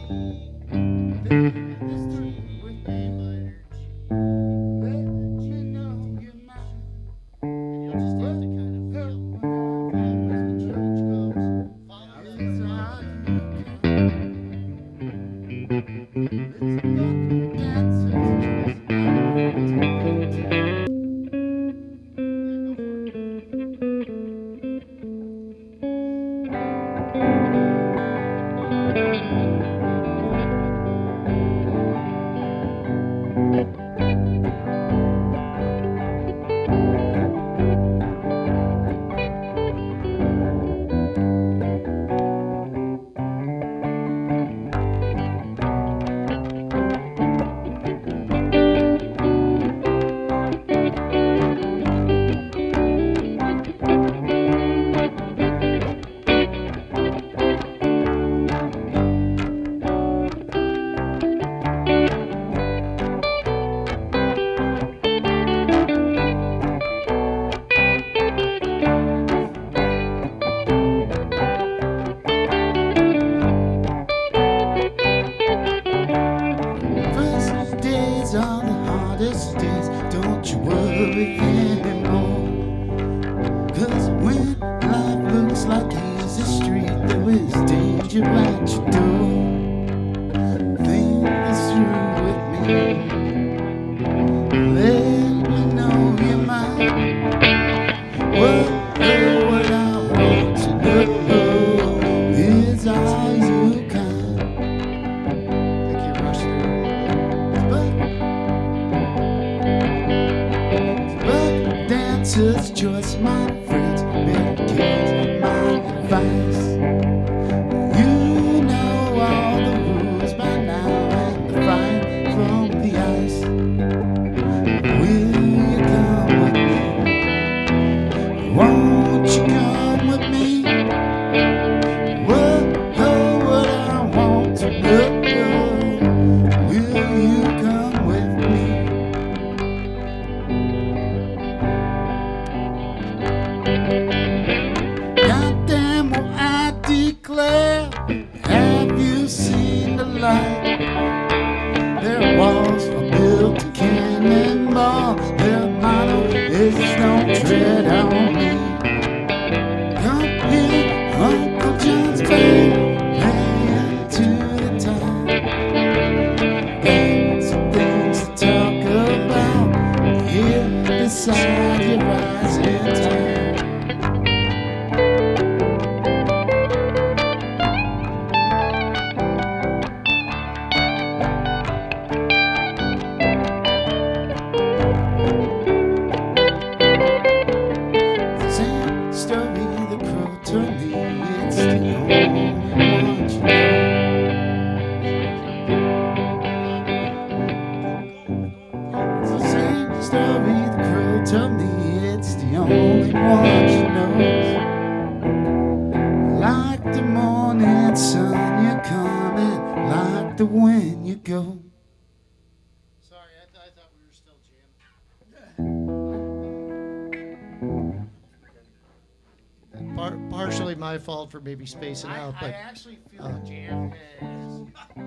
Partially my fault for maybe spacing out, but I actually feel the jam is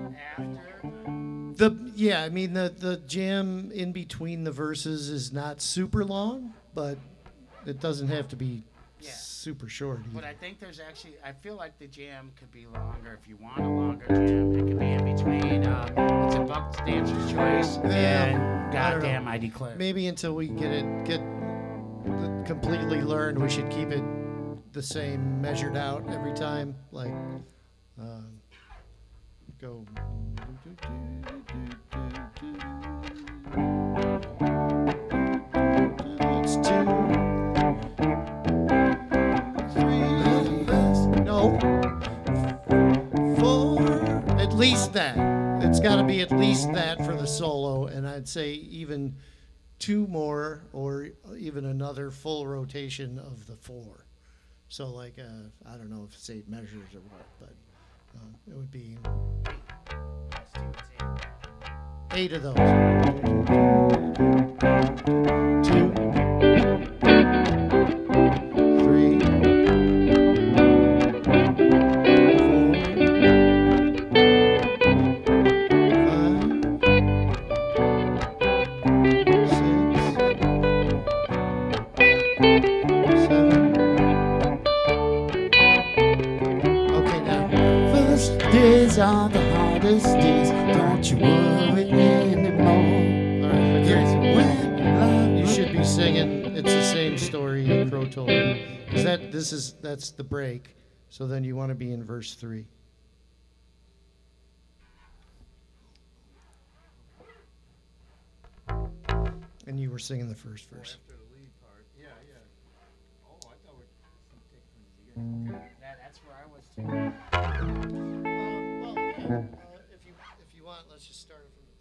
after. The jam in between the verses is not super long, but it doesn't have to be super short either. But I think I feel like the jam could be longer if you want a longer jam. It could be in between. It's a Buck Dancer's Choice and Goddamn I Declare. Maybe until we get completely learned, we should keep it the same, measured out every time. Like, go. It's 2, 3, no, 4. At least that. It's got to be at least that for the solo, and I'd say even 2 more, or even another full rotation of the 4. So like, I don't know if it's 8 measures or what, but it would be 8 of those. 2, 3, 4, These days are the hardest days. Don't you worry anymore. All right, but Yes, when love you should be singing It's the Same Story that Crow Told Me. Because that's the break. So then you want to be in verse 3. And you were singing the first verse. After the lead part. Yeah, yeah. Oh, I thought we take from the beginning. Okay. That's where I was too. Well, yeah. If you want, let's just start it from the